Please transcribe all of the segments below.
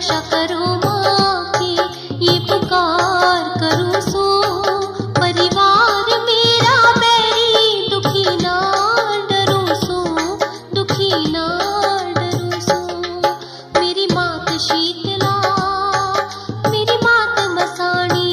रक्षा करो माँ की, ये पुकार करूँ सो परिवार मेरा बैरी, दुखी ना डरो सो, दुखी ना डरो सो। मेरी मात शीतला, मेरी मात मसाणी,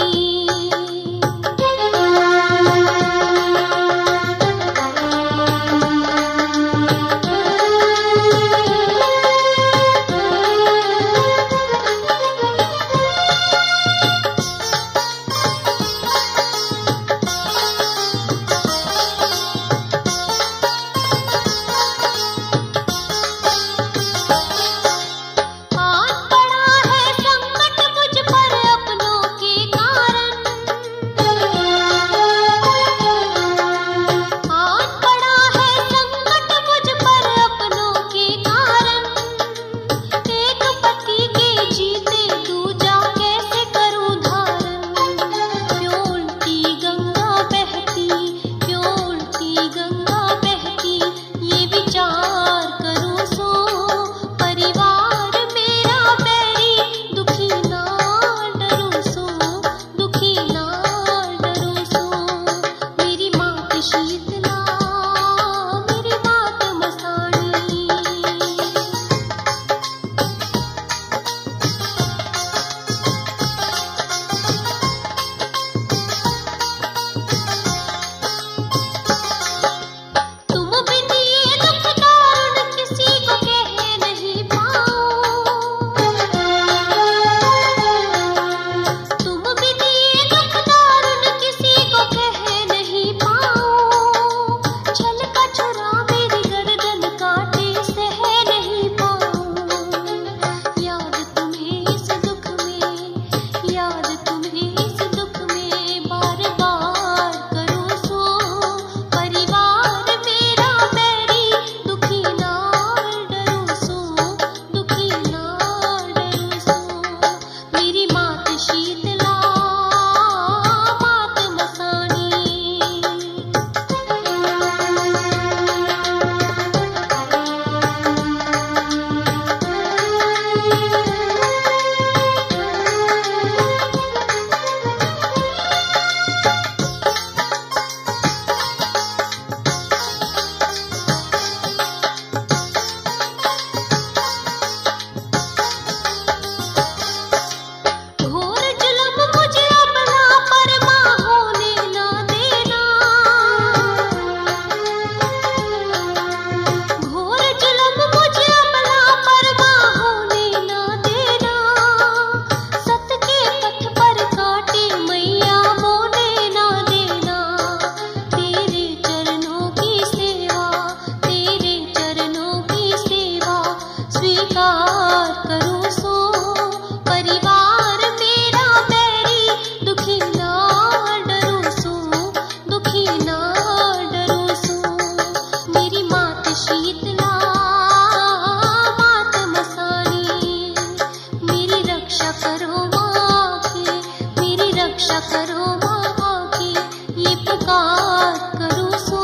रक्षा करो माँ की, ये पुकार करूँ सो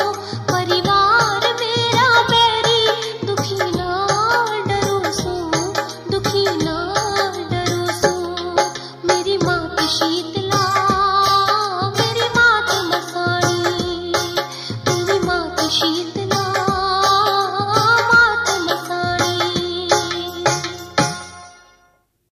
परिवार मेरा बैरी, दुखी ना डरो सो, दुखी ना डरो सो। मेरी माँ की शीतला